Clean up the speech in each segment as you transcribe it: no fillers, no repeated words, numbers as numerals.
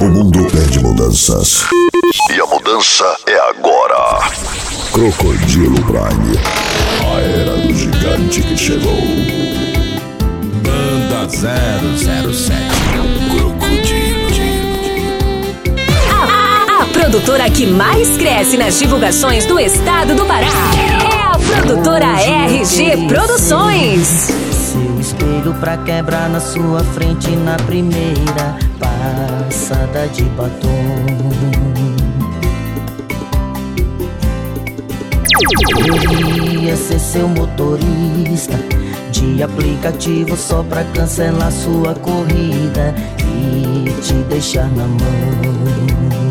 O mundo pede mudanças. E a mudança é agora. Crocodilo Prime. A era do gigante que chegou. Banda 007. Crocodilo. A produtora que mais cresce nas divulgações do estado do Pará é a produtora RG Produções. Seu espelho pra quebrar na sua frente na primeira passada de batom. Queria ser seu motorista de aplicativo só pra cancelar sua corrida e te deixar na mão.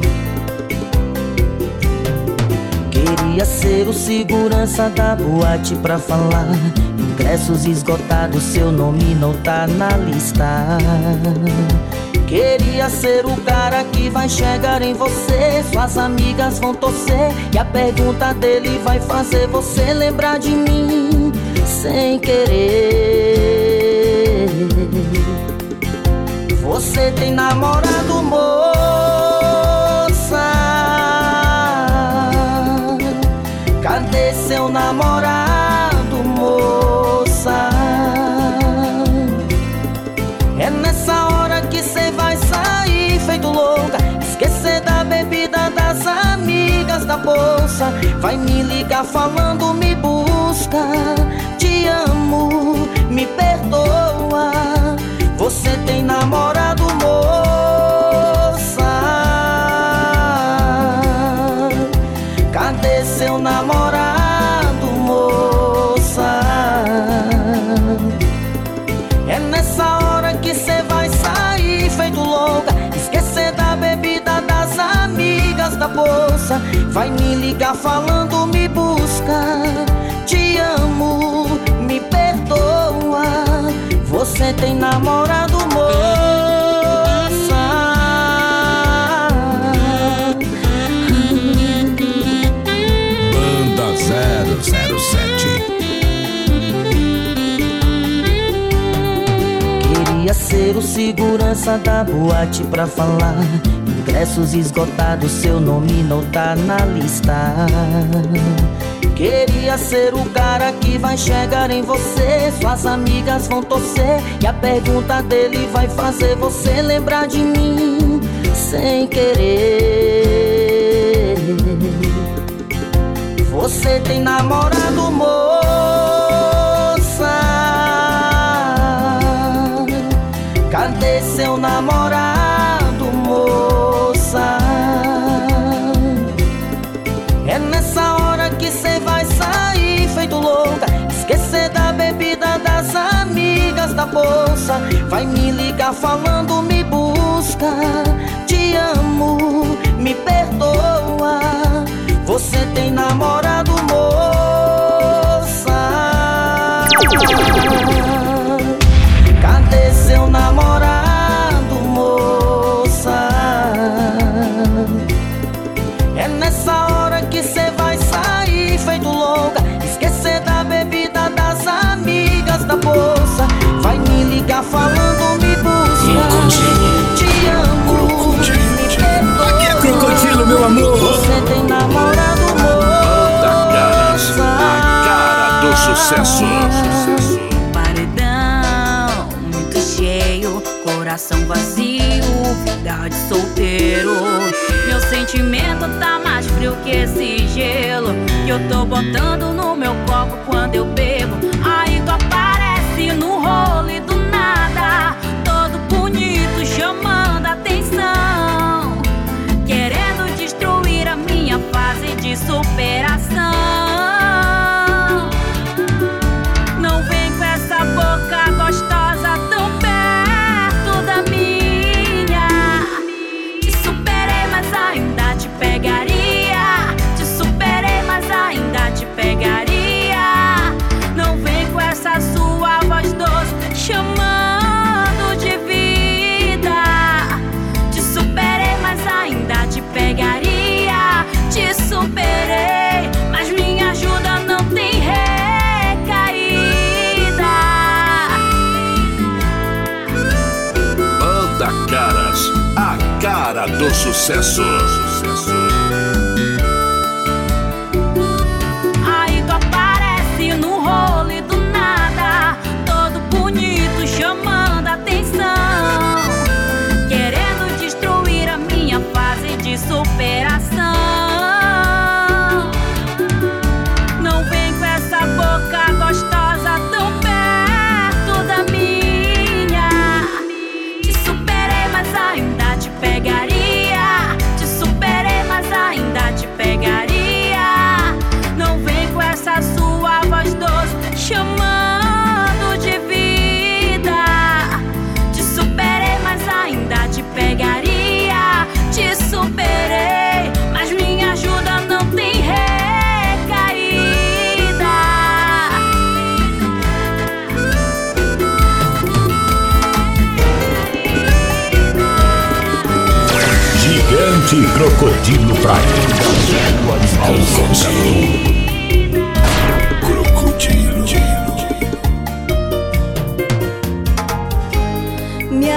Queria ser o segurança da boate pra falar ingressos esgotados, seu nome não tá na lista. Queria ser o cara que vai chegar em você, suas amigas vão torcer e a pergunta dele vai fazer você lembrar de mim sem querer. Você tem namorado, moça? Cadê seu namorado, moça? É nessa hora que cê vai sair feito louca, esquecer da bebida, das amigas, da bolsa. Vai me ligar falando me busca, te amo, me perdoa. Você tem namorado, moça? Cadê seu namorado, moça? É nessa hora que cê vai sair feito louca, esquecer da bebida, das amigas, da bolsa. Vai me ligar falando me busca, te amo, me perdoa. Você tem namorado, moça? Banda 007. Queria ser o segurança da boate pra falar ingressos esgotados, seu nome não tá na lista. Queria ser o cara que vai chegar em você, suas amigas vão torcer e a pergunta dele vai fazer você lembrar de mim sem querer. Você tem namorado, moça? Cadê seu namorado, moça? É nessa hora que cê vai sair feito louca, esquecer da bebida, das amigas, da bolsa. Vai me ligar falando me busca, te amo, me perdoa. Você tem namorado, moça? Cadê seu namorado, moça? É nessa hora que cê vai sair feito louca, esquecer da bebida, das amigas, da bolsa. Vai me ligar falando me busca, te amo, me perdoa. Aqui é Crocodilo, meu amor. Você tem namorado, moça? A cara do sucesso. Paredão muito cheio, coração vazio, vida de solteiro. Meu sentimento tá mais frio que esse gelo que eu tô botando no meu copo quando eu bebo. Aí tu aparece no rolo do nada, todo bonito, chamando atenção, querendo destruir a minha fase de superação. Não vem com essa boca gostosa tão perto da minha. Te superei, mas ainda te pegaria. Te superei, mas ainda te pegaria. Não vem com essa sua voz doce chamando de vida. Te superei, mas ainda te pegaria. Te superei. cara do sucesso. Aí tu aparece no rolo do nada, todo bonito, chamando atenção, querendo destruir a minha fase de superação. Não vem com essa boca gostosa tão perto da minha. Te superei, mas ainda te pegaria. Te superei, mas ainda te pegaria. Não vem com essa sua voz doce chamando de vida. Te superei, mas ainda te pegaria. Te superei, mas minha ajuda não tem recaída. Gigante Crocodilo Prime. Crocodilo. Me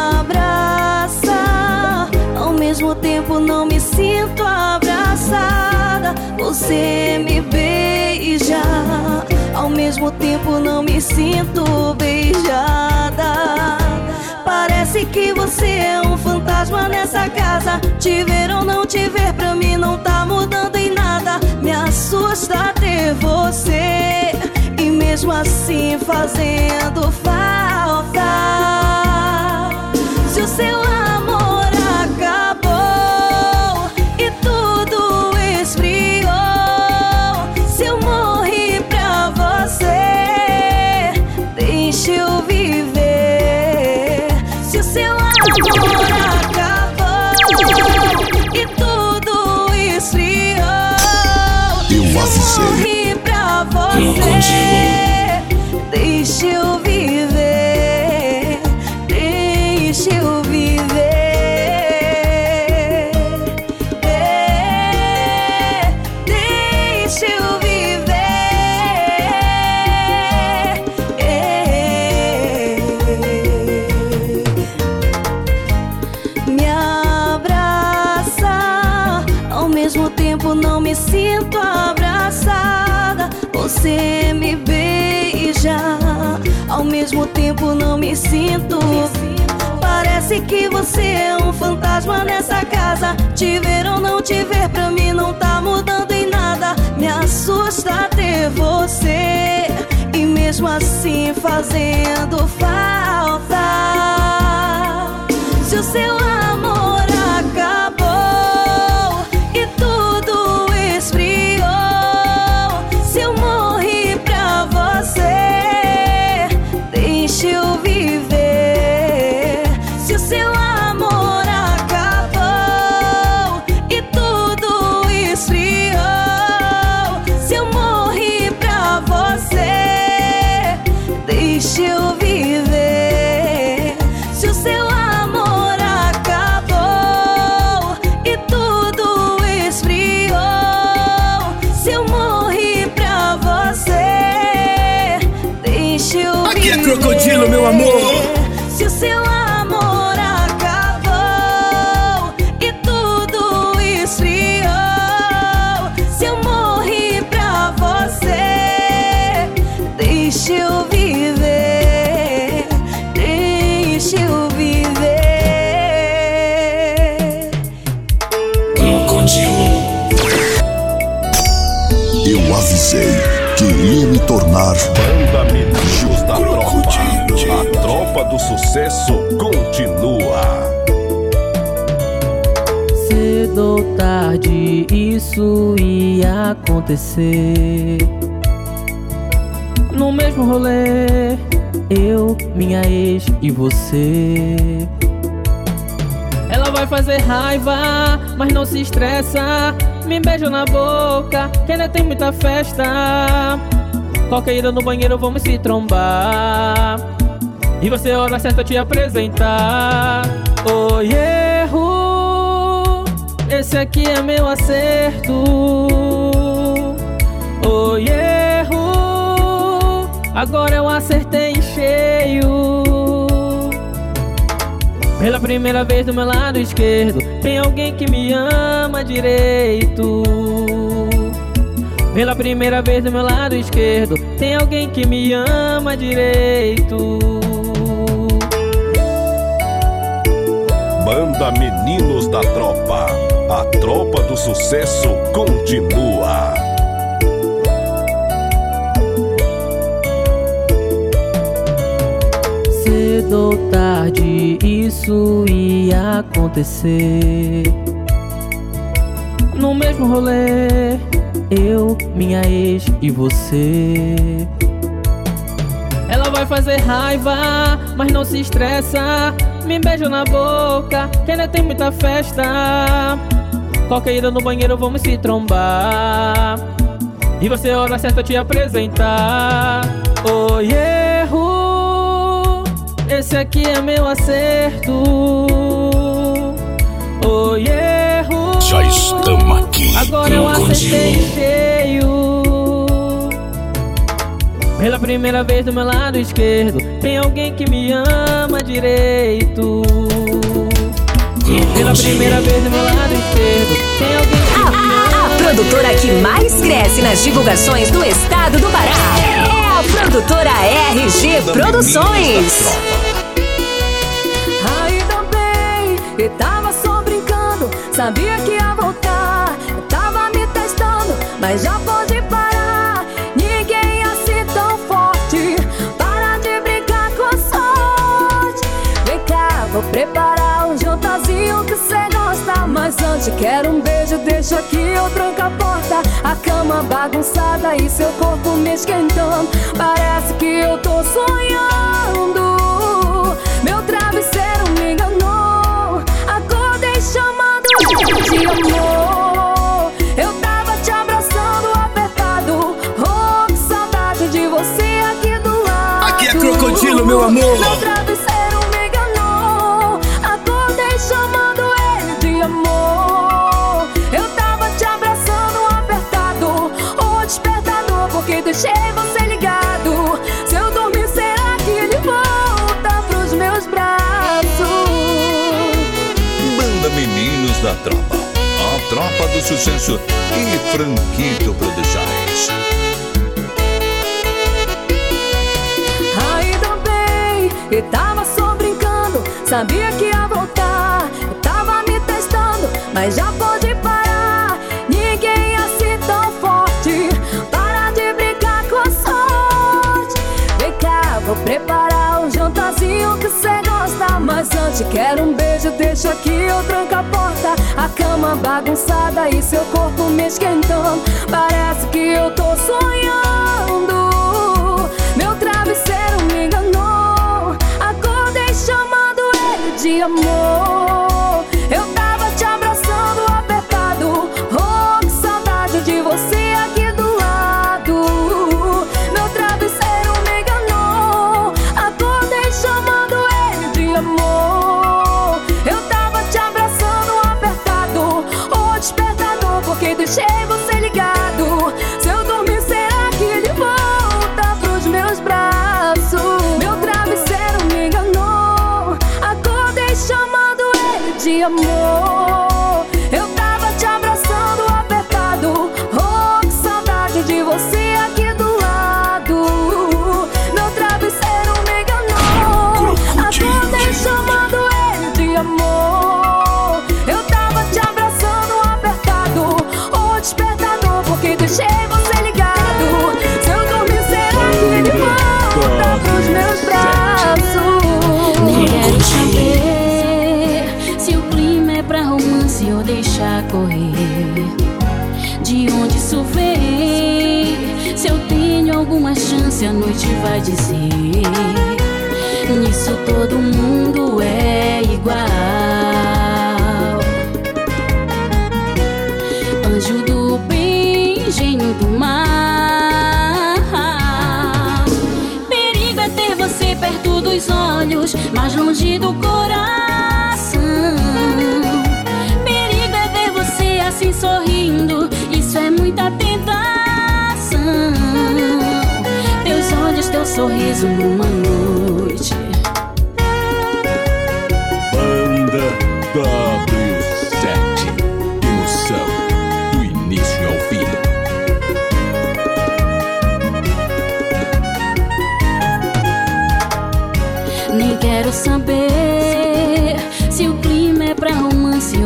abraça, ao mesmo tempo não me sinto abraçada. Você me beija, ao mesmo tempo não me sinto beijada. Parece que você é um fantasma nessa casa. Te ver ou não te ver pra mim não tá mudando em nada. Me assusta ter você e mesmo assim fazendo falta. Se o seu amor acabou e tudo esfriou, se eu morri pra você, deixa eu viver. Se o seu amor acabou e tudo esfriou, Eu se eu avisei. morri pra você, deixa eu viver. Deixa eu viver. Deixa eu viver. Me abraça, ao mesmo tempo não me sinto abraçada. Você me beija, ao mesmo tempo não me sinto. Parece que você é um fantasma nessa casa. Te ver ou não te ver pra mim não tá mudando em nada. Me assusta ter você e mesmo assim fazendo falta. Se o seu amor acabou e tudo esfriou, se eu morri pra você, deixa eu viver. Se o seu amor acabou e tudo esfriou, se eu morri pra você, deixa eu viver. Se o seu amor acabou e tudo esfriou, se eu morri pra você, deixa eu viver. Aqui é Crocodilo, meu amor. Se o seu amor acabou e tudo esfriou, se eu morri pra você, deixa eu viver. Deixa eu viver. Eu avisei que iria me tornar Banda Meninos da Tropa. Crocodilo. A tropa do sucesso continua. Cedo ou tarde isso ia acontecer. No mesmo rolê, eu, minha ex e você. Ela vai fazer raiva, mas não se estressa. Me beija na boca, que ainda tem muita festa. Qualquer ida no banheiro vamos se trombar. E vai ser hora certa te apresentar. Oi, erro, esse aqui é meu acerto. Oi, erro, agora eu acertei em cheio. Pela primeira vez do meu lado esquerdo tem alguém que me ama direito. Pela primeira vez do meu lado esquerdo tem alguém que me ama direito. Banda Meninos da Tropa. A tropa do sucesso continua. Cedo ou tarde isso ia acontecer. No mesmo rolê, eu, minha ex e você. Ela vai fazer raiva, mas não se estressa. Me beija na boca, que ainda tem muita festa. Qualquer ida no banheiro vamos se trombar. E vai ser a hora certa te apresentar. Oi, erro, esse aqui é meu acerto. Oi, erro, já estamos aqui. Agora eu acertei cheio. Pela primeira vez do meu lado esquerdo tem alguém que me ama direito. Pela primeira vez do meu lado esquerdo tem alguém que me ama. A produtora que mais cresce nas divulgações do estado do Pará é a produtora RG Produções. Ainda bem, eu tava só brincando, sabia que ia voltar. Eu tava me testando, mas já pode parar. Ninguém assim tão forte, para de brincar com a sorte. Vem cá, vou preparar um jantarzinho que cê gosta. Mas antes quero um beijo, deixa aqui eu tranco a porta. A cama bagunçada e seu corpo me esquentando. Parece que eu tô sonhando. Meu travesseiro me enganou. Acordei chamando de amor. Eu tava te abraçando apertado. Oh, que saudade de você aqui do lado. Aqui é Crocodilo, meu amor. Meu travesseiro me enganou. Acordei chamando ele de amor. Eu tava te abraçando apertado. Oh, despertador, porque deixei você ligado. Se eu dormir, será que ele volta pros meus braços? Banda Meninos da Tropa, a tropa do sucesso e Franquito Produções. Ainda bem, eu tava só brincando, sabia que ia voltar. Eu tava me testando, mas já pode parar. Ninguém assim tão forte, para de brincar com a sorte. Vem cá, vou preparar um jantarzinho que cê gosta. Mas antes quero um beijo, deixa aqui eu tranco a porta. A cama bagunçada e seu corpo me esquentando. Parece que eu tô sonhando. Meu travesseiro me enganou. Acordei chamando ele de amor. Eu tava te abraçando apertado. Oh, que saudade de você aqui do lado. Meu travesseiro me enganou. Acordei chamando ele de amor. Eu tava te abraçando apertado. Oh, despertador, porque deixei você ligado. Se eu dormir, será que ele volta pros meus braços? Meu travesseiro me enganou. Acordei chamando ele de amor. Eu tava te abraçando apertado. Oh, que saudade de você aqui do lado. Meu travesseiro me enganou. Acordei chamando ele de amor. Eu tava te abraçando apertado. Oh, despertador, porque deixei você ligado. Se eu dormir, será que ele volta pros meus braços? Quero saber se o clima é pra romance ou deixar correr. De onde isso vem? Se eu tenho alguma chance, a noite vai dizer. Nisso todo mundo é igual. Anjo do bem, gênio do mal. Perigo é ter você perto dos olhos, mas longe do coração. Perigo é ver você assim sorrindo, isso é muita tentação. Teus olhos, teu sorriso numa noite.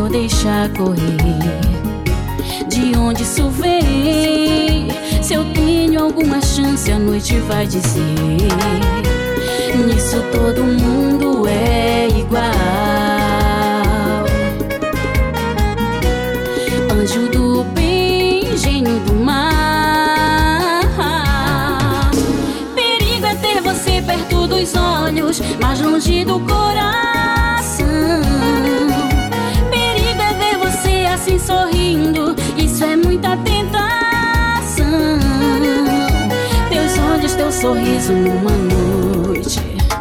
ou deixar correr? De onde isso vem? Se eu tenho alguma chance, a noite vai dizer. Nisso todo mundo é igual. Anjo do bem, gênio do mal. Perigo é ter você perto dos olhos, mas longe do coração. Perigo é ver você assim sorrindo, isso é muita tentação. Teus olhos, teu sorriso numa noite.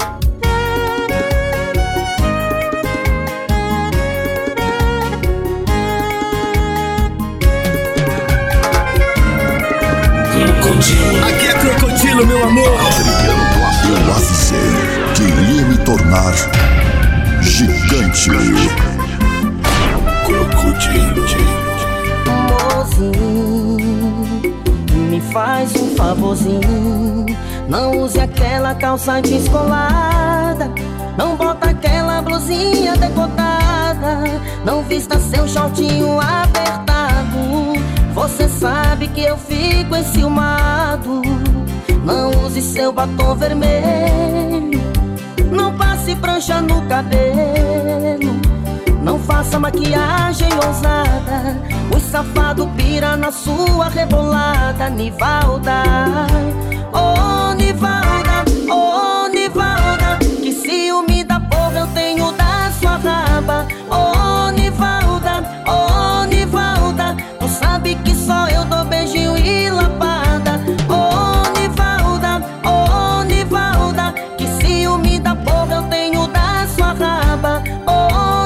Aqui é Crocodilo, meu amor. Eu avisei que iria me tornar gigante. Crocodilo. Mozinho, me faz um favorzinho. Não use aquela calça descolada, não bota aquela blusinha decotada, não vista seu shortinho apertado. Você sabe que eu fico enciumado. Não use seu batom vermelho, não passe prancha no cabelo, não faça maquiagem ousada. O safado pira na sua rebolada. Nivalda, oh Nivalda, oh Nivalda, que ciúme da porra eu tenho da sua raba. Oh Nivalda, oh Nivalda, tu sabe que só eu dou beijinho e lapada. Oh Nivalda, que ciúme da porra eu tenho da sua raba. Oh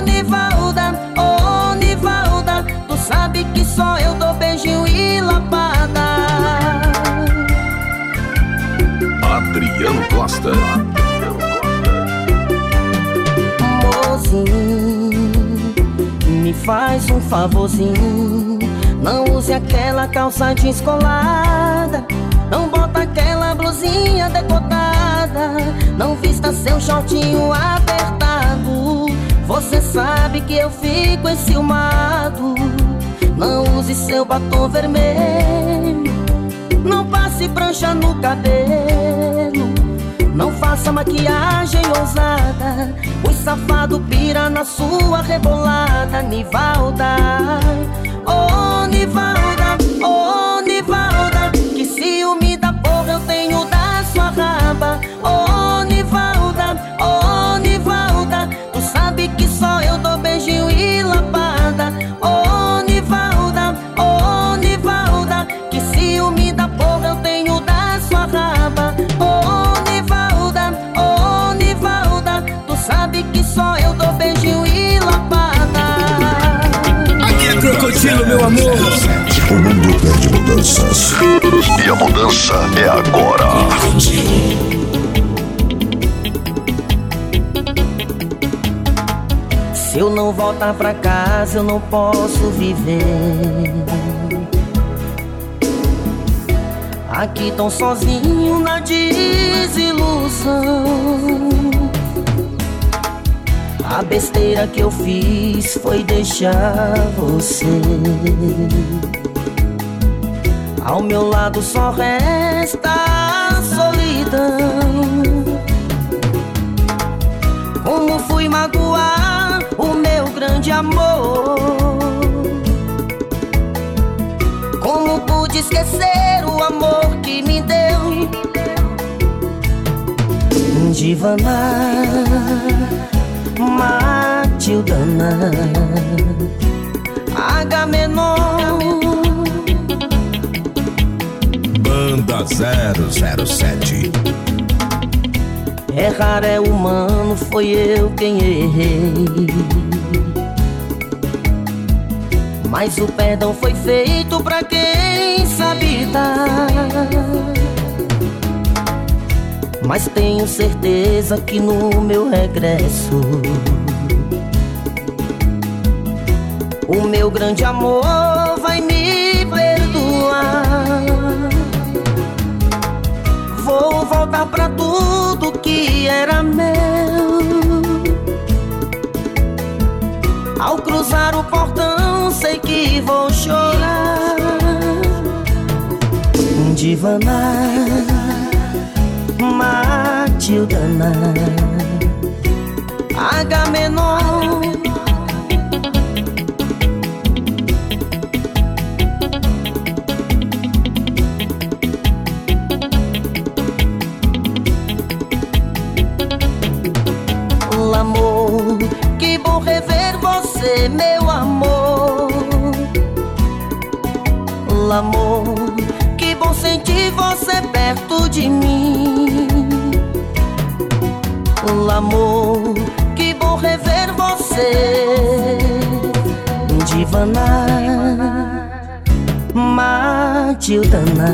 Nivalda, tu sabe que só eu dou beijinho e lapada. Adriano Costa. Mozinho, me faz um favorzinho. Não use aquela calça descolada, não bota aquela blusinha decotada, não vista seu shortinho apertado. Você sabe que eu fico enciumado. Não use seu batom vermelho, não passe prancha no cabelo, não faça maquiagem ousada. O safado pira na sua rebolada. Nivalda, oh Nivalda, oh Nivalda, que ciúme da porra eu tenho da sua raba. Oh Nivalda, tu sabe que só eu dou beijinho e lapada. Oh Nivalda, que ciúme da porra eu tenho da sua raba. Oh Nivalda, tu sabe que só eu dou beijinho e lapada. Aqui é Crocodilo, meu amor. O mundo pede mudanças, e a mudança é agora. Se eu não voltar pra casa, eu não posso viver aqui tão sozinho na desilusão. A besteira que eu fiz foi deixar você. Ao meu lado só resta a solidão. Como fui magoar o meu grande amor? Como pude esquecer o amor que me deu? Divana, Matildana, Agamenon, Banda 007. Errar é humano, foi eu quem errei, mas o perdão foi feito pra quem sabe dar. Mas tenho certeza que no meu regresso o meu grande amor vai me perdoar. Vou voltar pra tudo que era meu. Ao cruzar o portão sei que vou chorar. Divana, Matildana, Agamenon, L'amor, que bom rever você, meu amor. L'amor, que bom sentir você perto de mim. L'amor, que bom rever você. Divana, Matildana,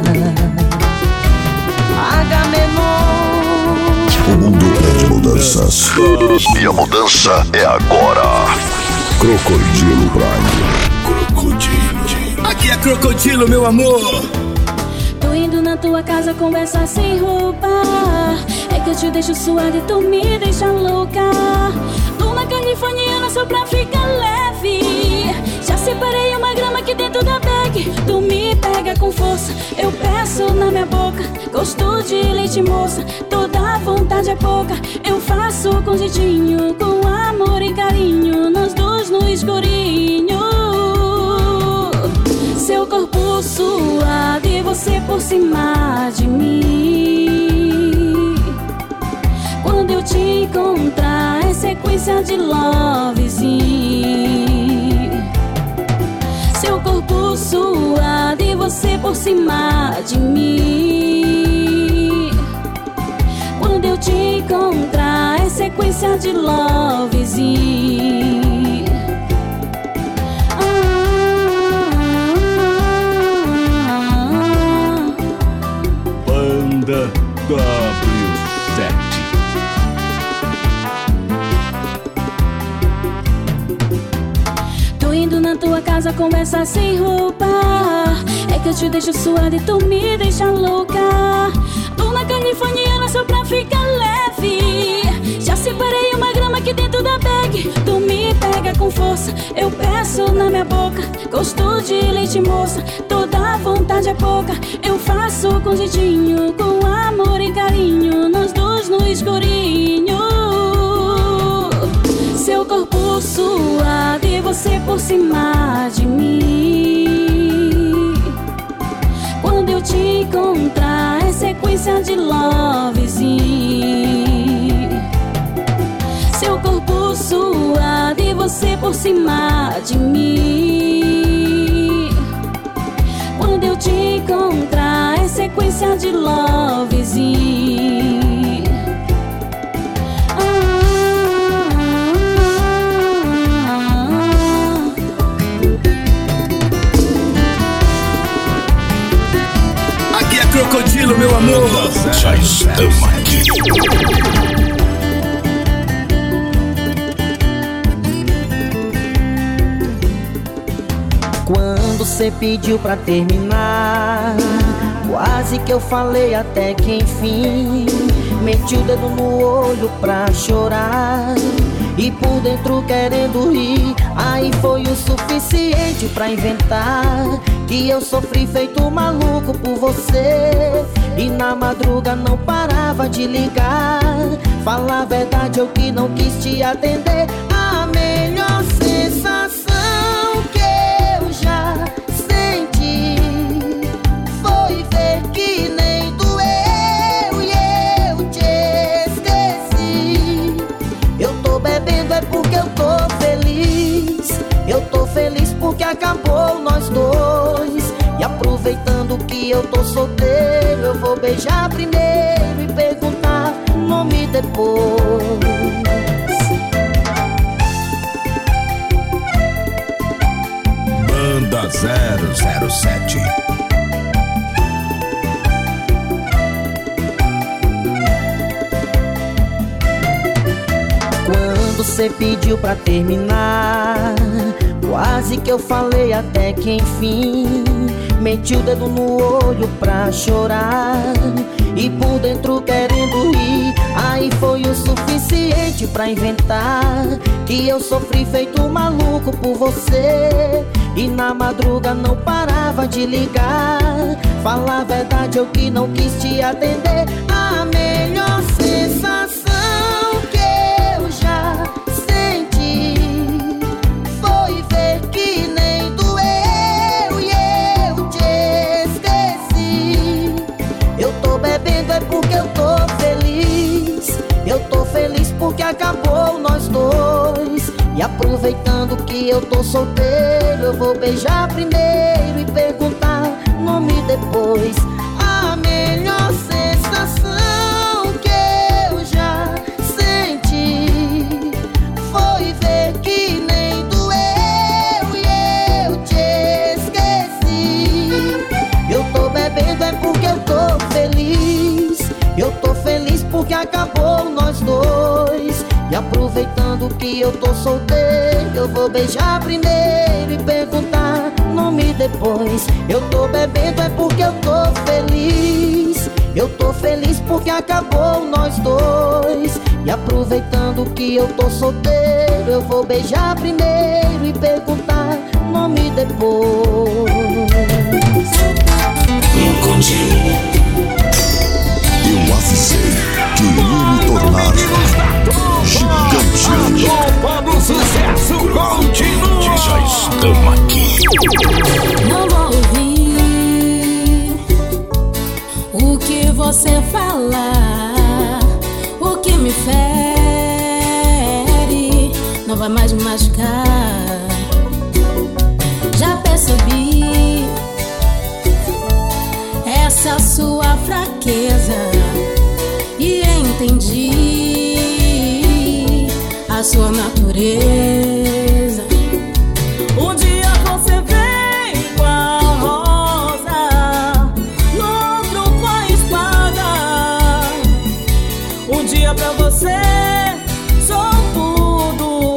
Agamenon. O mundo pede mudanças e a mudança é agora. Crocodilo Prime. Crocodilo. Aqui é Crocodilo, meu amor. Tô indo na tua casa conversar sem roupa. É que eu te deixo suada e tu me deixa louca. Tô na californiana só pra ficar leve. Já separei uma grama aqui dentro da bag. Tu me pega com força, eu peço na minha boca. Gosto de leite moça, toda vontade é pouca. Eu faço com jeitinho, com amor e carinho. Nós dois no escurinho. Seu corpo suado e você por cima de mim. Quando eu te encontrar é sequência de lovezinho. Seu corpo suado e você por cima de mim. Quando eu te encontrar é sequência de lovezinho. Banda W7. Tô indo na tua casa conversar sem roupa. É que eu te deixo suada e tu me deixa louca. Tô na californiana só pra ficar leve. Já separei uma grama aqui dentro da bag. Tu me pega com força, eu peço na minha boca. Gosto de leite moça, toda vontade é pouca. Eu faço com jeitinho, com amor e carinho. Nós dois no escurinho. Seu corpo suado e você por cima de mim. Quando eu te encontrar é sequência de lovezinho. Seu corpo suado e você por cima de mim. Quando eu te encontrar é sequência de lovezinho. Aqui é Crocodilo, meu amor. Já estamos aqui. Quando cê pediu pra terminar, quase que eu falei até que enfim. Meti o dedo no olho pra chorar e por dentro querendo rir. Aí foi o suficiente pra inventar que eu sofri feito maluco por você. E na madruga não parava de ligar. Fala a verdade, eu que não quis te atender. A melhor sensação que eu já senti foi ver que nem doeu e eu te esqueci. Eu tô bebendo é porque eu tô feliz. Eu tô feliz porque acabou nós dois. E aproveitando que eu tô solteiro, eu vou beijar primeiro e perguntar o nome depois. Banda 007. Quando cê pediu pra terminar, quase que eu falei até que enfim. Meti o dedo no olho pra chorar e por dentro querendo rir. Aí foi o suficiente pra inventar que eu sofri feito maluco por você. E na madruga não parava de ligar. Fala a verdade, eu que não quis te atender. A melhor sensação que eu já senti foi ver que nem doeu e eu te esqueci. Eu tô bebendo é porque eu tô feliz. Eu tô feliz porque acabou nós dois. E aproveitando que eu tô solteiro, eu vou beijar primeiro e perguntar nome depois. A melhor sensação que eu já senti foi ver que nem doeu e eu te esqueci. Eu tô bebendo é porque eu tô feliz. Eu tô feliz porque acabou nós dois. E aproveitando que eu tô solteiro, eu vou beijar primeiro e perguntar nome depois. Eu tô bebendo é porque eu tô feliz. Eu tô feliz porque acabou nós dois. E aproveitando que eu tô solteiro, eu vou beijar primeiro e perguntar nome depois. Eu avisei que iria me tornar gigante. A tropa do sucesso continua. Já estamos aqui. Não vou ouvir o que você falar. O que me fere não vai mais me machucar. Já percebi essa sua fraqueza e entendi a sua natureza. Um dia você vem com a rosa, no outro com a espada. Um dia pra você sou tudo,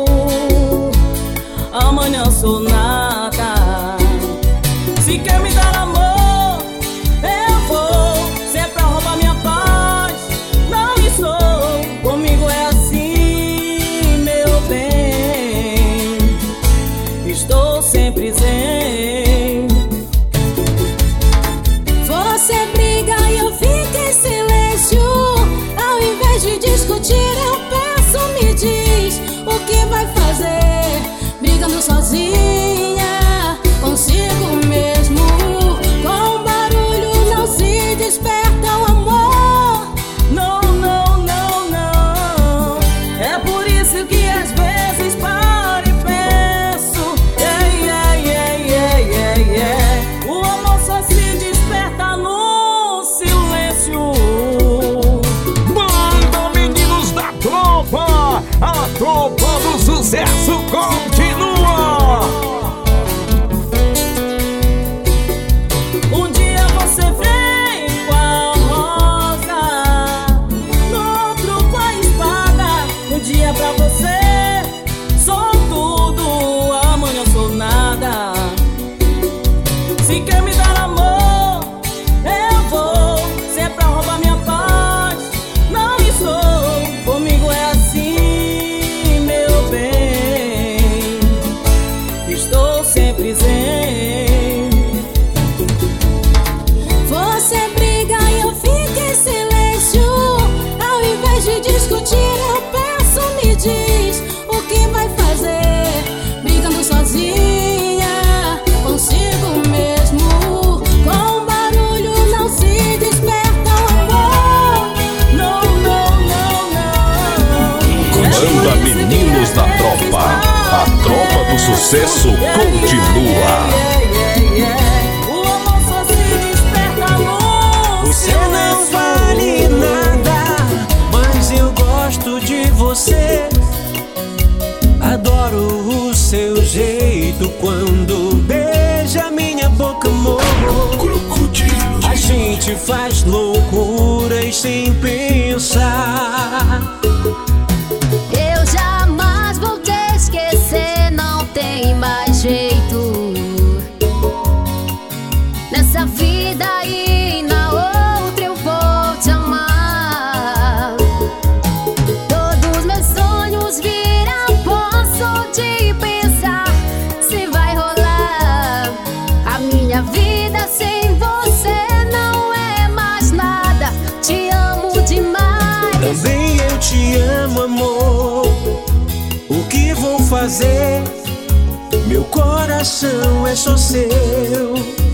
amanhã sou nada. Se quer me dar amor, eu vou. Se é pra roubar minha paz, não me sou. Comigo é assim, meu bem. Estou sempre zen. Você briga e eu fico em silêncio. Ao invés de discutir, eu peço, me diz o que vai fazer. Brigando sozinha, consigo mesmo. Com barulho não se desperta o amor. Não, não, não, não. É por isso que às vezes paro e penso. O amor só se desperta no silêncio. Banda Meninos da Tropa, a tropa do sucesso continua. Um dia você vem com a rosa, no outro com a espada. Um dia pra você sou tudo, amanhã sou nada. Se quer me dar amor, eu vou. Se é pra roubar minha paz, não me sou. Comigo é assim, meu bem. Estou sempre zen. Você briga e eu fico em silêncio. Ao invés de discutir, eu peço, me diz o que vai fazer. Brigando sozinha, consigo mesmo. Com barulho não se desperta o amor. Não, não, não, não. Banda Meninos da Tropa, a tropa do sucesso continua. O amor só se desperta no Você não vale nada, mas eu gosto de você. Adoro o seu jeito quando beija minha boca, amor. A gente faz loucuras sem pensar. Eu jamais vou te esquecer, não tem mais jeito. Nessa vida e na outra eu vou te meu coração é só seu.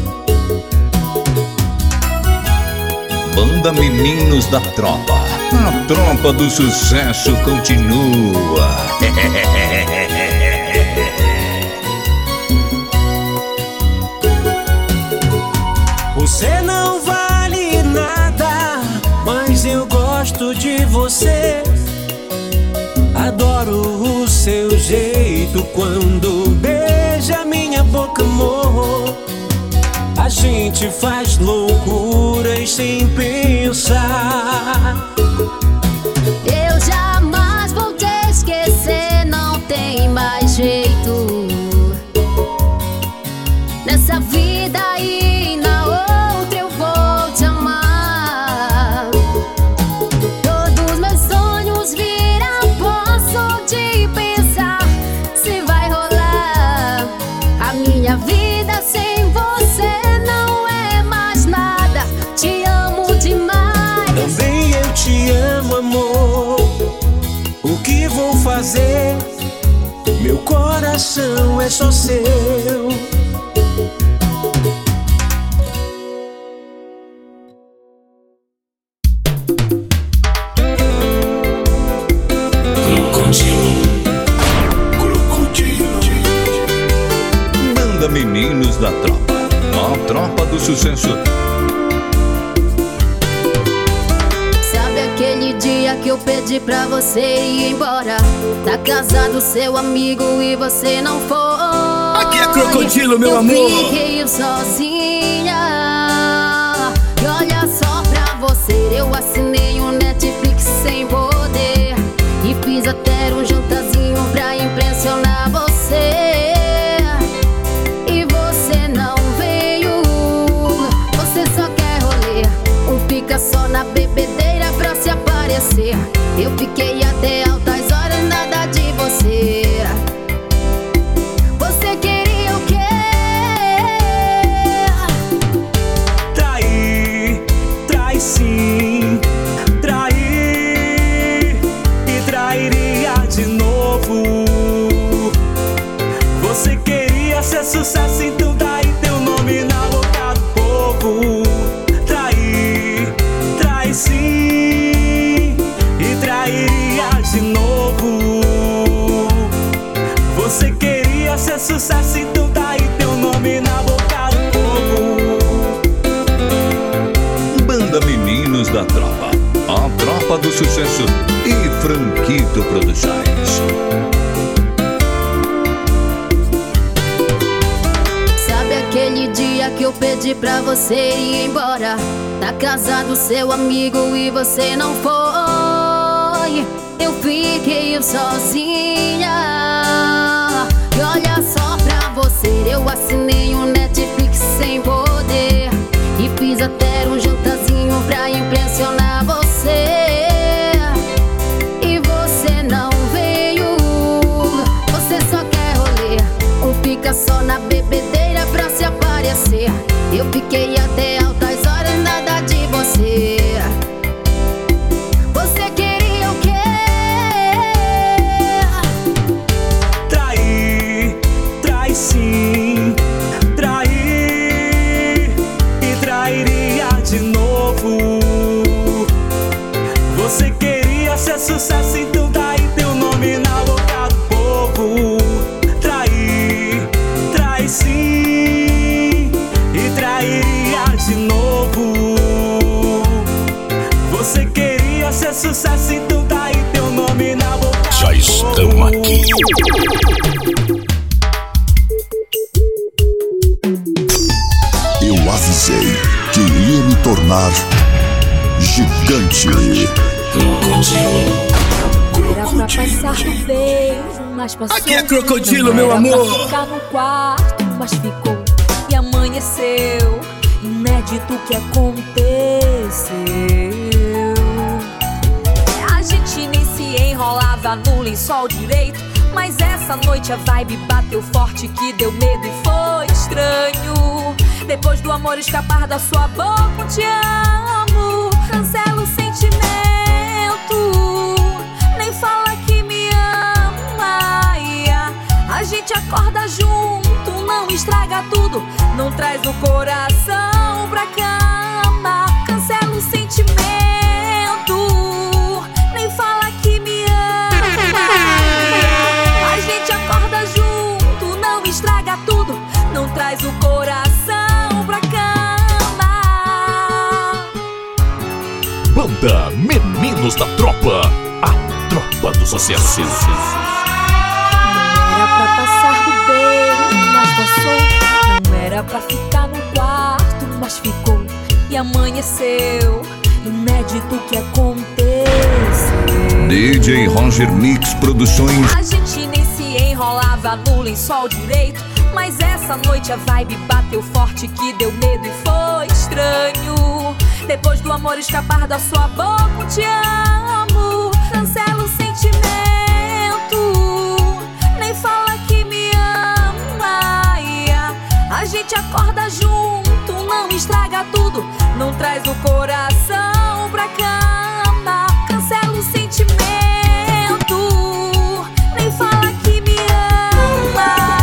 Banda Meninos da Tropa, a tropa do sucesso continua. Você não vale nada, mas eu gosto de você. Adoro o seu jeito quando beija minha boca, amor. A gente faz loucuras sem pensar. Eu jamais vou te esquecer, não tem mais jeito. Nessa vida e na outra eu vou te amar. Todos meus sonhos viram pó só de pensar se vai rolar. A minha vida sem você não é mais nada. Te amo demais. Também eu te amo, amor. O que vou fazer? Meu coração é só seu. Banda Meninos da Tropa, a tropa do sucesso. Sabe aquele dia que eu pedi pra você ir embora? Tá casado seu amigo e você não foi. Aqui é Crocodilo, meu amor. Eu fiquei sozinha. E olha só pra você, eu assinei um Netflix sem poder e fiz até um jantarzinho pra impressionar você. E você não veio. Você só quer rolê, fica só na bebedeira pra se aparecer. Eu fiquei até altas horas, nada de você. Você queria o quê? Trair, trai sim. Trair e trairia de novo. Você queria ser sucesso, então daí teu nome na boca do povo. Trai sim e trairia de novo. Você queria ser sucesso, então daí teu nome na boca do povo. Banda Meninos da Tropa, a tropa do sucesso e Franquito Produções. Sabe aquele dia que eu pedi pra você ir embora? Tá casado seu amigo e você não foi. Eu fiquei sozinha. E olha só pra você, eu assinei um Netflix sem poder e fiz até um jantarzinho pra impressionar você. E você não veio. Você só quer rolê, fica só na bebedeira pra se aparecer. Eu fiquei até altas horas, nada de você. Você queria o quê? Trair, trai sim. Trair e trairia de novo. Você queria ser sucesso, então daí teu nome na boca do povo. Trai sim e trairia de novo. Você queria ser sucesso, então daí teu nome na boca do povo. Já estamos aqui. Eu avisei que iria me tornar gigante. Era pra passar no beijo, mas passou. Aqui é Crocodilo, meu amor. Pra ficar no quarto, mas ficou. E amanheceu, inédito que aconteceu. A gente nem se enrolava no lençol direito, mas essa noite a vibe bateu forte que deu medo e foi estranho. Depois do amor escapar da sua boca, um te amo, cancela o sentimento. Nem fala que me ama. A gente acorda junto estraga tudo, não traz o coração pra cama. Cancela o sentimento, nem fala que me ama. A gente acorda junto, não estraga tudo, não traz o coração pra cama. Banda Meninos da Tropa, a tropa do sucesso. Não era pra passar do beijo, mas passou. Não era pra ficar no quarto, mas ficou. E amanheceu, inédito que aconteceu. DJ Roger Mix Produções. A gente nem se enrolava no lençol direito, mas essa noite a vibe bateu forte que deu medo e foi estranho. Depois do amor escapar da sua boca, um te amo. Cancela o sentimento, nem fala que me ama. A gente acorda junto, não estraga tudo, não traz o coração pra cama. Cancela o sentimento, nem fala que me ama.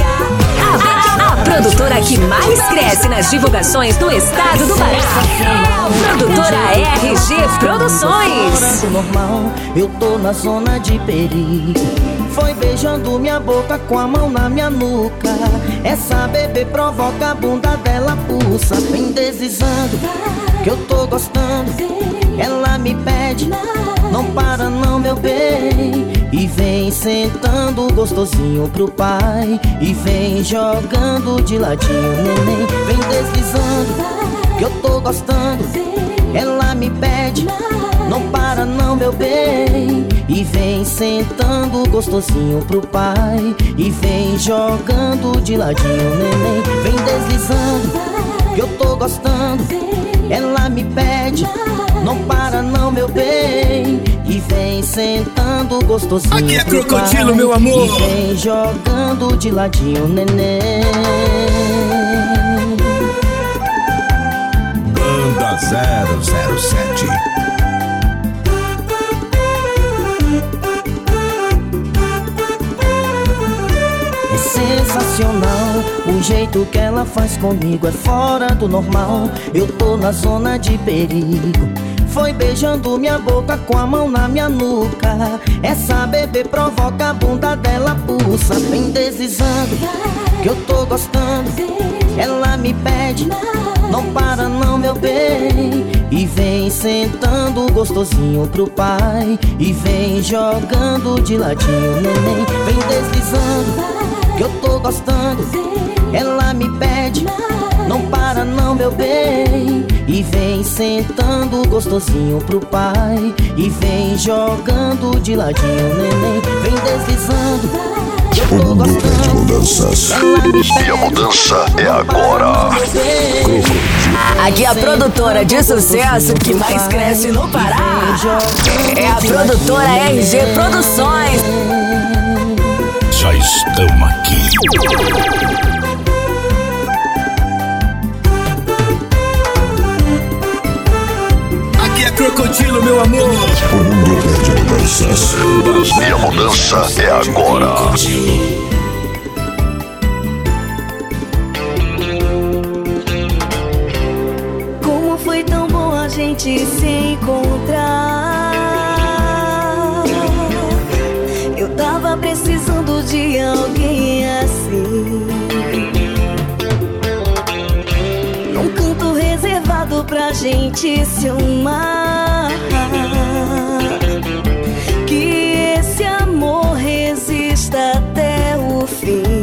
A produtora que mais cresce nas divulgações do estado do Pará é a produtora RG Produções. Normal, eu tô na zona de perigo. Foi beijando minha boca com a mão na minha nuca. Essa bebê provoca, a bunda dela pulsa. Vem deslizando, que eu tô gostando. Ela me pede, não para não, meu bem. E vem sentando gostosinho pro pai. E vem jogando de ladinho, neném. Vem deslizando, que eu tô gostando. Ela me pede, não para não, meu bem. E vem sentando gostosinho pro pai. E vem jogando de ladinho, neném. Vem deslizando, que eu tô gostando. Ela me pede, não para não, meu bem. E vem sentando gostosinho aqui é pro Crocodilo, pai, meu amor. E vem jogando de ladinho, neném. Banda 007. É sensacional, o jeito que ela faz comigo é fora do normal. Eu tô na zona de perigo. Foi beijando minha boca com a mão na minha nuca. Essa bebê provoca, a bunda dela pulsa. Vem deslizando, que eu tô gostando. Ela me pede, não para não, meu bem. E vem sentando gostosinho pro pai. E vem jogando de ladinho, neném. Vem deslizando, que eu tô gostando. Ela me pede, não para não, meu bem. E vem sentando gostosinho pro pai. E vem jogando de ladinho, neném. Vem deslizando, o mundo pede mudanças e a mudança é agora. Aqui a produtora de sucesso que mais cresce no Pará é a produtora RG Produções. Já estamos aqui. Aqui é Crocodilo, meu amor. O mundo pede mudanças e a mudança é agora. Como foi tão bom a gente se encontrar. Eu tava precisando de alguém assim, num canto reservado pra gente se amar. Que esse amor resista até o fim.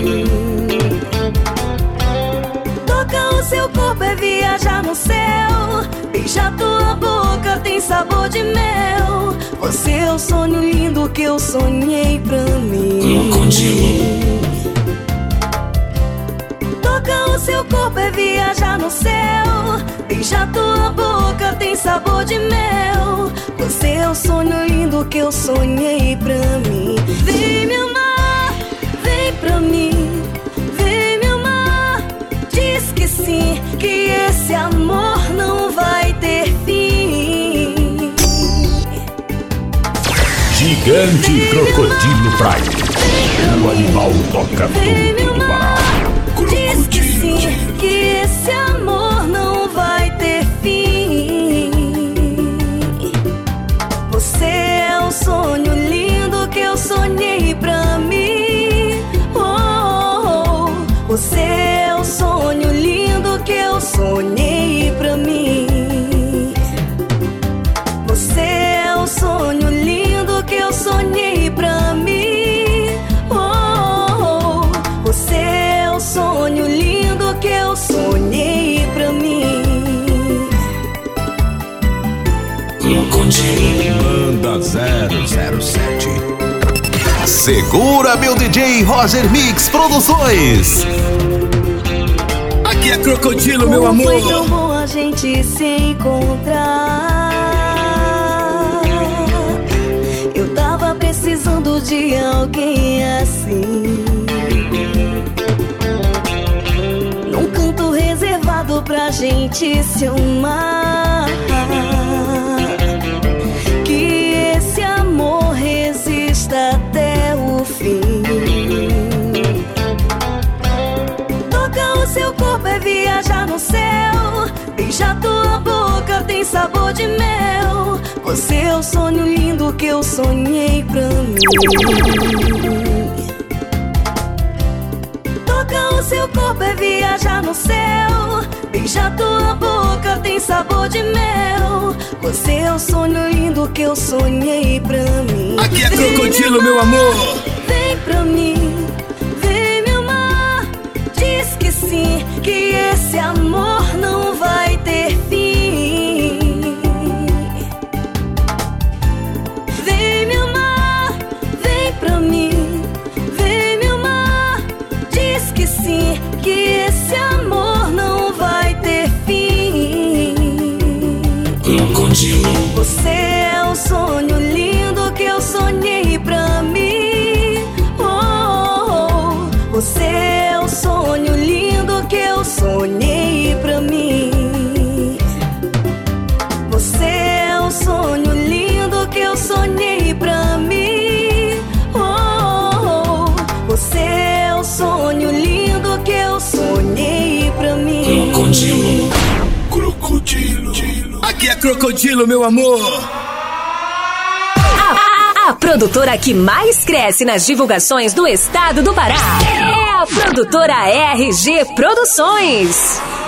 Toca o seu corpo é viajar no céu. Beija tua boca, tem sabor de mel. Você é o sonho lindo que eu sonhei pra mim. Crocodilo. Toca o seu corpo é viajar no céu. Beija tua boca, tem sabor de mel. Você é o sonho lindo que eu sonhei pra mim. Vem me amar, vem pra mim. Vem me amar, diz que sim, que esse amor não vai ter fim. Gigante Crocodilo Prime. O animal toca tudo do Pará. que esse amor não vai ter fim. Você é o sonho lindo que eu sonhei pra mim. Oh, você é o sonho lindo que eu sonhei pra mim. Você é o sonho lindo que eu sonhei pra mim. Oh, você é o sonho lindo que eu sonhei pra mim. Manda 007. Segura meu DJ Roger Mix Produções. Aqui é Crocodilo, meu amor. Foi tão bom a gente se encontrar. Eu tava precisando de alguém assim, num canto reservado pra gente se amar. Que esse amor resista até o fim. Tocar o seu corpo é viajar no céu. Beijar tua boca tem sabor de mel. Você é o sonho lindo que eu sonhei pra mim. Tocar o seu corpo é viajar no céu. Beijar tua boca tem sabor de mel. Você é o sonho lindo que eu sonhei pra mim. Aqui é Crocodilo, meu amor. Vem pra mim, vem me amar. Diz que sim, que esse amor não vai ter fim. Vem me amar, vem pra mim, vem me amar. Diz que sim, que esse amor não vai ter fim. Você é o sonho lindo que eu sonhei pra mim. Oh, você é o sonho lindo que eu sonhei pra mim. Você é o sonho lindo que eu sonhei pra mim. Oh, você é o sonho lindo que eu sonhei pra mim. Crocodilo. Aqui é Crocodilo, meu amor. A produtora que mais cresce nas divulgações do estado do Pará é a produtora RG Produções.